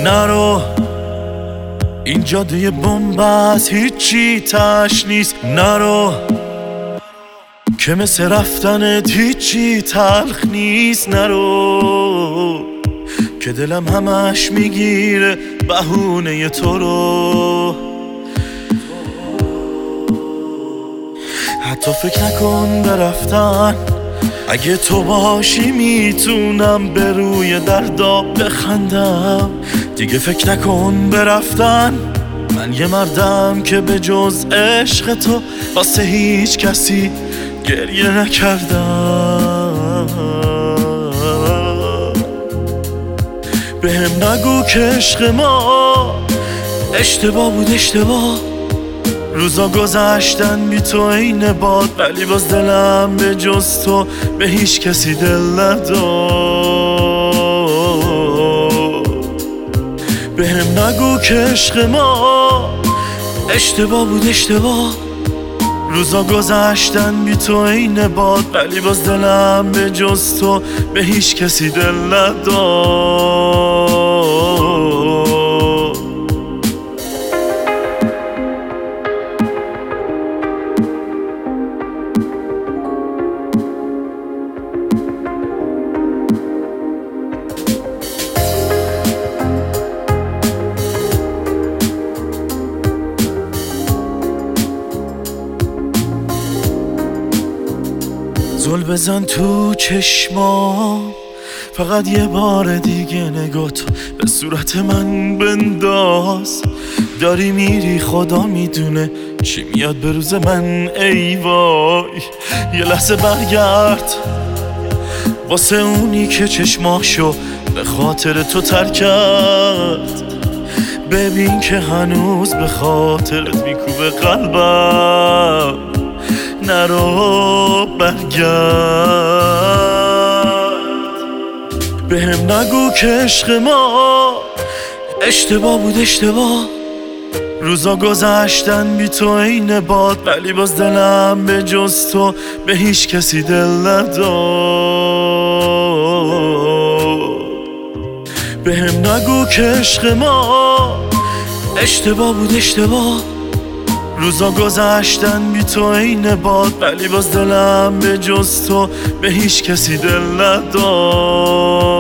نرو این جاده بنبست هیچی تش نیست. نرو که مثل رفتنت هیچی تلخ نیست. نرو که دلم همش میگیره بهونه تو رو. حتی فکر نکن برفتن، اگه تو باشی میتونم به روی دردا بخندم. دیگه فکر نکن برفتن، من یه مردم که به جز عشق تو واسه هیچ کسی گریه نکردم. بهم نگو که عشق ما اشتباه بود، اشتباه. روزا گذشتن بی تو عین باد، ولی باز دلم به جز تو به هیچ کسی دل نداد. بهم نگو که عشق ما اشتباه بود، اشتباه. روزا گذشتن بی تو عین باد، ولی باز دلم به جز تو به هیچ کسی دل نداد. زل بزن تو چشمام، فقط یه بار دیگه نگاهتو به صورت من بنداز. داری میری خدا میدونه چی میاد به روز من. ای وای یه لحظه برگرد واسه اونی که چشماشو به خاطر تو ترک کرد. ببین که هنوز به خاطرت میکوبه قلبم. نرو برگرد، بهم نگو که عشق ما اشتباه بود، اشتباه. روزا گذشتن بی تو عین باد، ولی باز دلم به جز تو به هیچ کسی دل نداد. بهم نگو که عشق ما اشتباه بود، اشتباه. روزا گذشتن بی تو عین باد، ولی باز دلم به جز تو به هیچ کسی دل نداد.